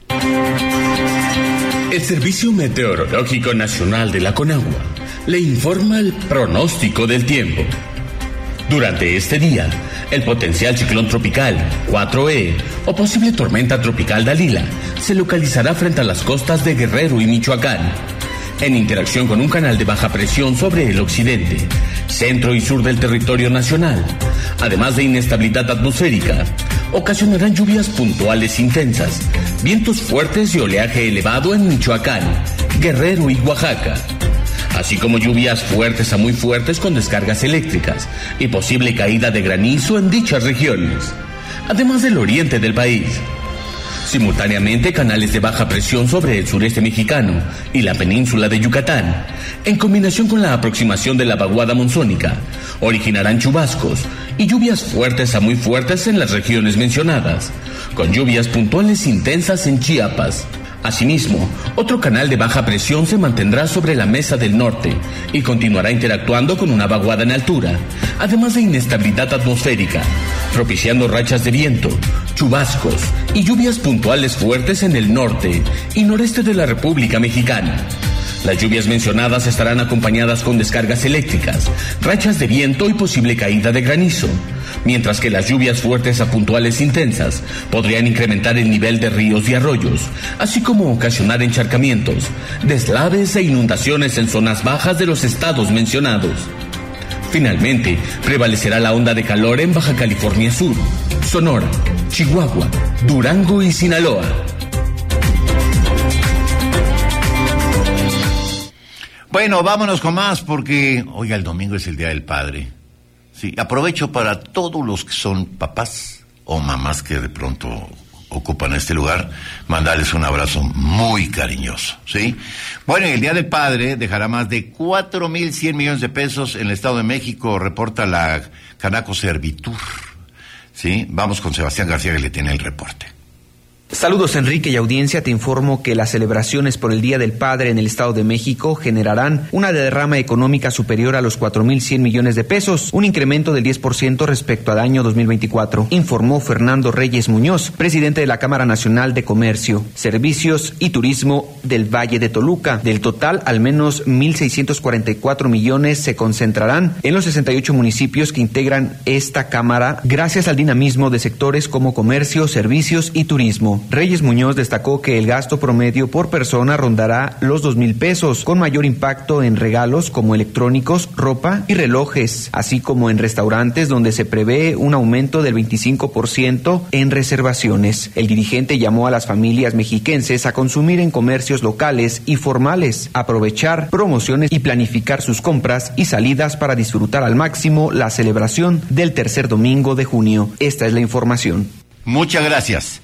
El Servicio Meteorológico Nacional de la Conagua le informa el pronóstico del tiempo. Durante este día, el potencial ciclón tropical 4E o posible tormenta tropical Dalila se localizará frente a las costas de Guerrero y Michoacán, en interacción con un canal de baja presión sobre el occidente, centro y sur del territorio nacional, además de inestabilidad atmosférica. Ocasionarán lluvias puntuales intensas, vientos fuertes y oleaje elevado en Michoacán, Guerrero y Oaxaca, así como lluvias fuertes a muy fuertes con descargas eléctricas y posible caída de granizo en dichas regiones, además del oriente del país. Simultáneamente, canales de baja presión sobre el sureste mexicano y la península de Yucatán, en combinación con la aproximación de la vaguada monzónica, originarán chubascos y lluvias fuertes a muy fuertes en las regiones mencionadas, con lluvias puntuales intensas en Chiapas. Asimismo, otro canal de baja presión se mantendrá sobre la mesa del norte y continuará interactuando con una vaguada en altura, además de inestabilidad atmosférica, propiciando rachas de viento, chubascos y lluvias puntuales fuertes en el norte y noreste de la República Mexicana. Las lluvias mencionadas estarán acompañadas con descargas eléctricas, rachas de viento y posible caída de granizo, mientras que las lluvias fuertes a puntuales intensas podrían incrementar el nivel de ríos y arroyos, así como ocasionar encharcamientos, deslaves e inundaciones en zonas bajas de los estados mencionados. Finalmente, prevalecerá la onda de calor en Baja California Sur, Sonora, Chihuahua, Durango y Sinaloa. Bueno, vámonos con más porque, oiga, el domingo es el Día del Padre. Sí, aprovecho para todos los que son papás o mamás que de pronto ocupan este lugar, mandarles un abrazo muy cariñoso, ¿sí? Bueno, el Día del Padre dejará más de 4,100 millones de pesos en el Estado de México, reporta la Canaco Servitur, ¿sí? Vamos con Sebastián García que le tiene el reporte. Saludos, Enrique y audiencia. Te informo que las celebraciones por el Día del Padre en el Estado de México generarán una derrama económica superior a los 4,100 millones de pesos, un incremento del 10% respecto al año 2024, informó Fernando Reyes Muñoz, presidente de la Cámara Nacional de Comercio, Servicios y Turismo del Valle de Toluca. Del total, al menos 1,644 millones se concentrarán en los 68 municipios que integran esta Cámara, gracias al dinamismo de sectores como comercio, servicios y turismo. Reyes Muñoz destacó que el gasto promedio por persona rondará los 2,000 pesos, con mayor impacto en regalos como electrónicos, ropa y relojes, así como en restaurantes donde se prevé un aumento del 25% en reservaciones. El dirigente llamó a las familias mexiquenses a consumir en comercios locales y formales, aprovechar promociones y planificar sus compras y salidas para disfrutar al máximo la celebración del tercer domingo de junio. Esta es la información. Muchas gracias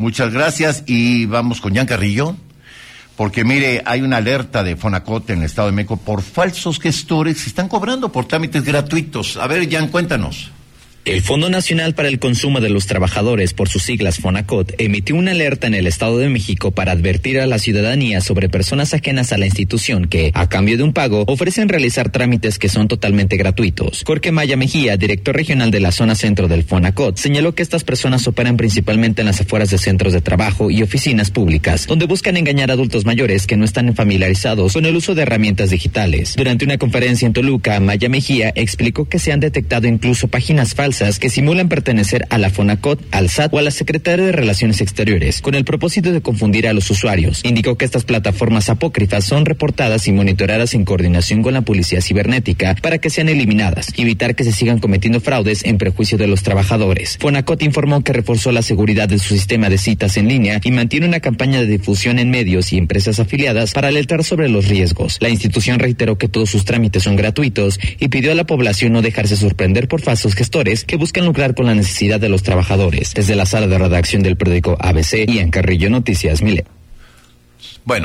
y vamos con Jan Carrillo, porque mire, hay una alerta de Fonacot en el Estado de México por falsos gestores que están cobrando por trámites gratuitos. A ver, Jan, cuéntanos. El Fondo Nacional para el Consumo de los Trabajadores, por sus siglas Fonacot, emitió una alerta en el Estado de México para advertir a la ciudadanía sobre personas ajenas a la institución que, a cambio de un pago, ofrecen realizar trámites que son totalmente gratuitos. Jorge Maya Mejía, director regional de la zona centro del Fonacot, señaló que estas personas operan principalmente en las afueras de centros de trabajo y oficinas públicas, donde buscan engañar a adultos mayores que no están familiarizados con el uso de herramientas digitales. Durante una conferencia en Toluca, Maya Mejía explicó que se han detectado incluso páginas falsas que simulan pertenecer a la Fonacot, al SAT o a la Secretaría de Relaciones Exteriores, con el propósito de confundir a los usuarios. Indicó que estas plataformas apócrifas son reportadas y monitoreadas en coordinación con la Policía Cibernética para que sean eliminadas y evitar que se sigan cometiendo fraudes en perjuicio de los trabajadores. Fonacot informó que reforzó la seguridad de su sistema de citas en línea y mantiene una campaña de difusión en medios y empresas afiliadas para alertar sobre los riesgos. La institución reiteró que todos sus trámites son gratuitos y pidió a la población no dejarse sorprender por falsos gestores que buscan lucrar con la necesidad de los trabajadores. Desde la sala de redacción del periódico ABC y en Carrillo Noticias, Milet. Bueno,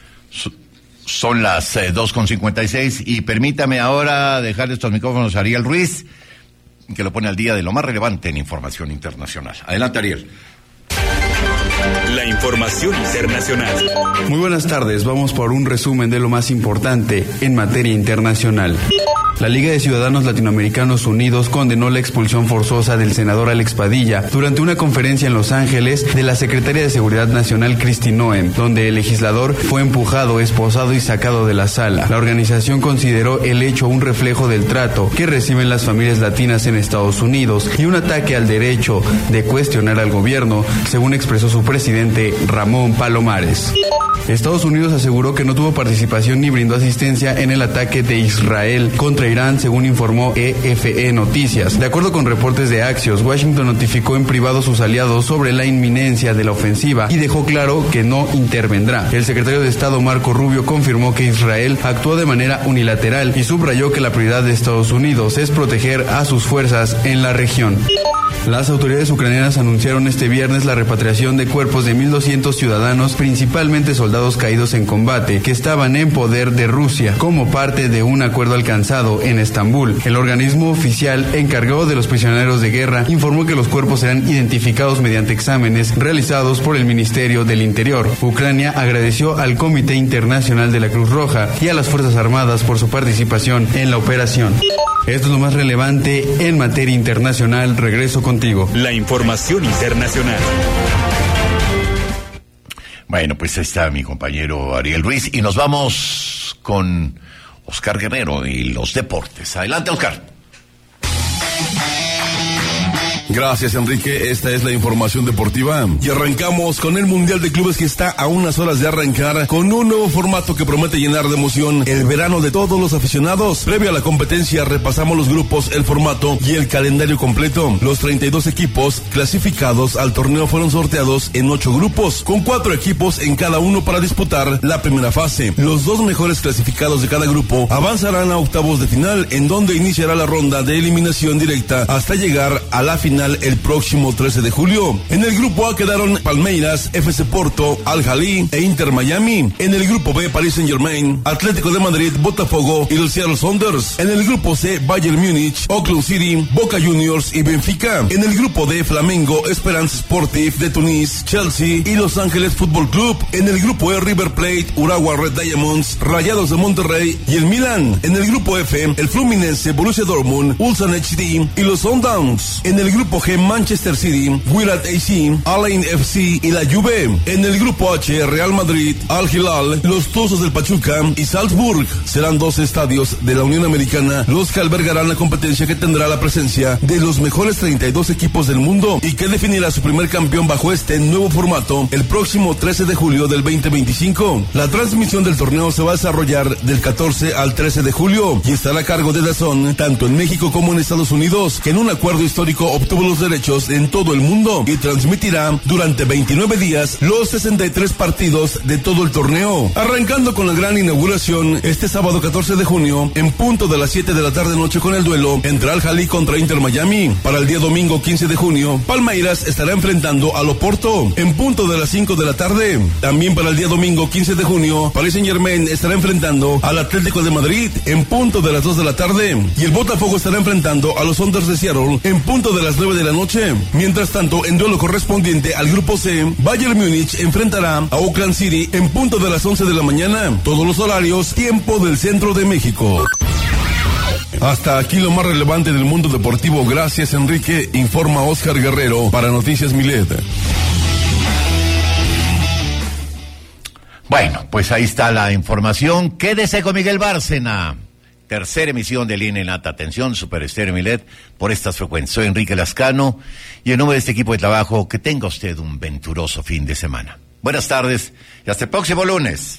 son las 2:56 y permítame ahora dejar estos micrófonos a Ariel Ruiz, que lo pone al día de lo más relevante en información internacional. Adelante, Ariel. La información internacional. Muy buenas tardes, vamos por un resumen de lo más importante en materia internacional. La Liga de Ciudadanos Latinoamericanos Unidos condenó la expulsión forzosa del senador Alex Padilla durante una conferencia en Los Ángeles de la secretaria de Seguridad Nacional Kristi Noem, donde el legislador fue empujado, esposado y sacado de la sala. La organización consideró el hecho un reflejo del trato que reciben las familias latinas en Estados Unidos y un ataque al derecho de cuestionar al gobierno, según expresó su presidente Ramón Palomares. Estados Unidos aseguró que no tuvo participación ni brindó asistencia en el ataque de Israel contra Irán, según informó EFE Noticias. De acuerdo con reportes de Axios, Washington notificó en privado a sus aliados sobre la inminencia de la ofensiva y dejó claro que no intervendrá. El secretario de Estado Marco Rubio confirmó que Israel actuó de manera unilateral y subrayó que la prioridad de Estados Unidos es proteger a sus fuerzas en la región. Las autoridades ucranianas anunciaron este viernes la repatriación de cuerpos de 1,200 ciudadanos, principalmente soldados caídos en combate, que estaban en poder de Rusia, como parte de un acuerdo alcanzado en Estambul. El organismo oficial encargado de los prisioneros de guerra informó que los cuerpos serán identificados mediante exámenes realizados por el Ministerio del Interior. Ucrania agradeció al Comité Internacional de la Cruz Roja y a las Fuerzas Armadas por su participación en la operación. Esto es lo más relevante en materia internacional. Regreso contigo. La información internacional. Bueno, pues ahí está mi compañero Ariel Ruiz y nos vamos con Oscar Guerrero y los deportes. Adelante, Oscar. Gracias, Enrique. Esta es la información deportiva. Y arrancamos con el Mundial de Clubes, que está a unas horas de arrancar con un nuevo formato que promete llenar de emoción el verano de todos los aficionados. Previo a la competencia repasamos los grupos, el formato y el calendario completo. Los 32 equipos clasificados al torneo fueron sorteados en 8 grupos, con 4 equipos en cada uno para disputar la primera fase. Los 2 mejores clasificados de cada grupo avanzarán a octavos de final, en donde iniciará la ronda de eliminación directa hasta llegar a la final el próximo 13 de julio. En el grupo A quedaron Palmeiras, FC Porto, Al-Ahly e Inter Miami. En el grupo B, Paris Saint-Germain, Atlético de Madrid, Botafogo y los Seattle Sounders. En el grupo C, Bayern Múnich, Auckland City, Boca Juniors y Benfica. En el grupo D, Flamengo, Esperance Sportif de Tunis, Chelsea y Los Ángeles Fútbol Club. En el grupo E, River Plate, Urawa Red Diamonds, Rayados de Monterrey y el Milan. En el grupo F, el Fluminense, Borussia Dortmund, Ulsan HD y los Sundowns. En el grupo G, Manchester City, Wydad AC, Al-Ain FC y la Juve. En el grupo H, Real Madrid, Al-Hilal, los Tuzos del Pachuca y Salzburg. Serán 12 estadios de la Unión Americana los que albergarán la competencia, que tendrá la presencia de los mejores 32 equipos del mundo y que definirá su primer campeón bajo este nuevo formato el próximo 13 de julio del 2025. La transmisión del torneo se va a desarrollar del 14 al 13 de julio y estará a cargo de DAZN, tanto en México como en Estados Unidos, que en un acuerdo histórico obtuvo los derechos en todo el mundo y transmitirá durante 29 días los 63 partidos de todo el torneo, arrancando con la gran inauguración este sábado 14 de junio en punto de las 7 de la tarde noche con el duelo entre Al-Ahly contra Inter Miami. Para el día domingo 15 de junio, Palmeiras estará enfrentando al Oporto en punto de las 5 de la tarde. También para el día domingo 15 de junio, Paris Saint-Germain estará enfrentando al Atlético de Madrid en punto de las 2 de la tarde y el Botafogo estará enfrentando a los Sounders de Seattle en punto de las 9 de la noche. Mientras tanto, en duelo correspondiente al grupo C, Bayern Múnich enfrentará a Auckland City en punto de las 11 de la mañana. Todos los horarios, tiempo del centro de México. Hasta aquí lo más relevante del mundo deportivo. Gracias, Enrique. Informa Oscar Guerrero para Noticias Milet. Bueno, pues ahí está la información. Quédese con Miguel Bárcena. Tercera emisión de Línea en Alta Atención, Super Estéreo Milet, por estas frecuencias. Soy Enrique Lascano y en nombre de este equipo de trabajo, que tenga usted un venturoso fin de semana. Buenas tardes y hasta el próximo lunes.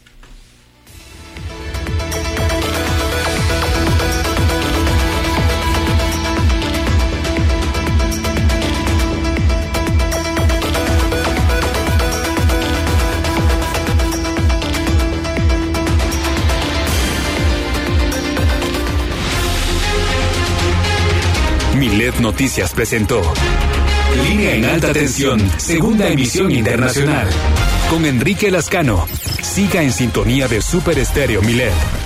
Milet Noticias presentó Línea en Alta Tensión, segunda emisión internacional, con Enrique Lascano. Siga en sintonía de Super Estéreo Milet.